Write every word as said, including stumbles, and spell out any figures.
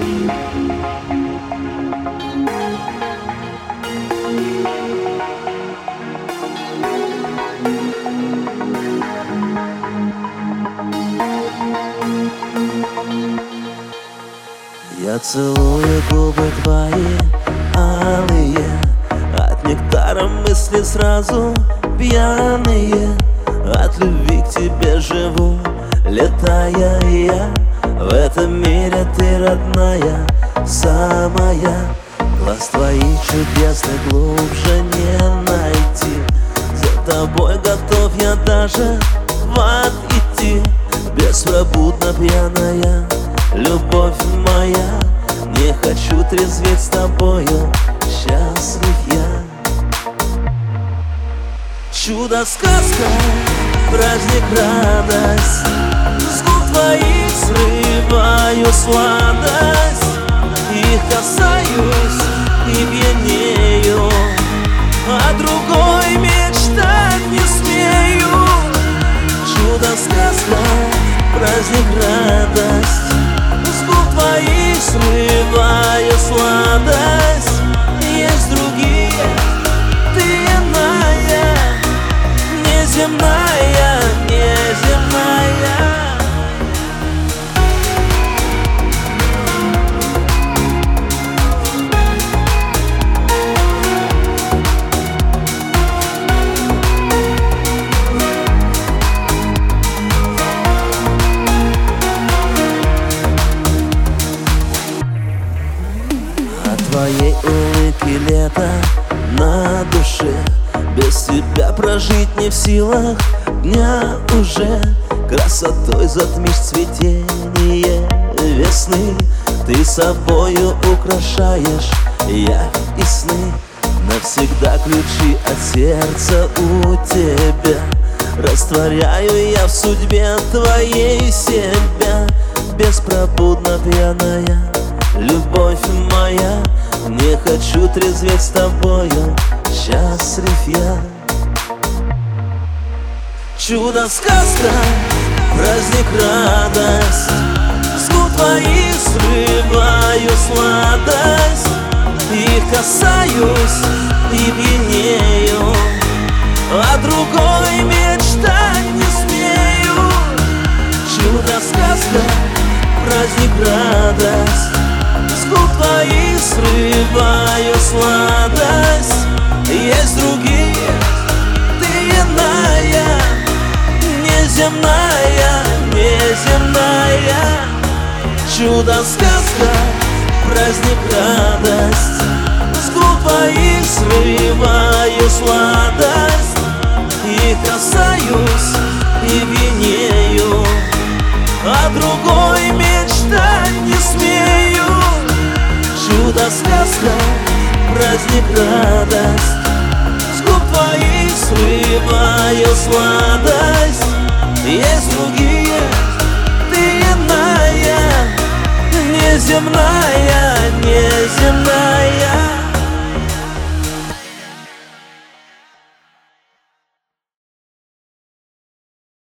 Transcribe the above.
Я целую губы твои алые, от нектара мысли сразу пьяные. От любви к тебе живу, летая я. В этом мире ты родная, самая. Глаз твоих чудесный глубже не найти. За тобой готов я даже в ад идти. Беспробудно пьяная любовь моя, не хочу трезветь с тобою, счастлив я. Чудо-сказка, праздник, радость, с губ твоих срываю сладость. Их касаюсь и пьянею, а другой мечтать не смею. Чудо-сказка, праздник, радость, с губ твоих срываю сладость. Есть другие, ты иная, неземная, неземная. Твоей улыбки лето на душе, без тебя прожить не в силах дня уже. Красотой затмишь цветение весны, ты собою украшаешь явь и сны. Навсегда ключи от сердца у тебя, растворяю я в судьбе твоей себя. Беспробудно пьяная любовь моя, не хочу трезветь с тобою, счастлив я. Чудо-сказка, праздник, радость, с губ твоих срываю сладость. Их касаюсь и пьянею, а другой мечтать не смею. Чудо-сказка, праздник, радость, с губ твоих срываю сладость. Есть другие, ты иная, неземная, неземная. Чудо-сказка, праздник, радость, с губ твоих срываю сладость. И касаюсь и пьянею, а другой мечтать не смею. Чудо-сказка, праздник, радость, с губ твоих срываю сладость. Есть другие, ты иная, неземная, неземная.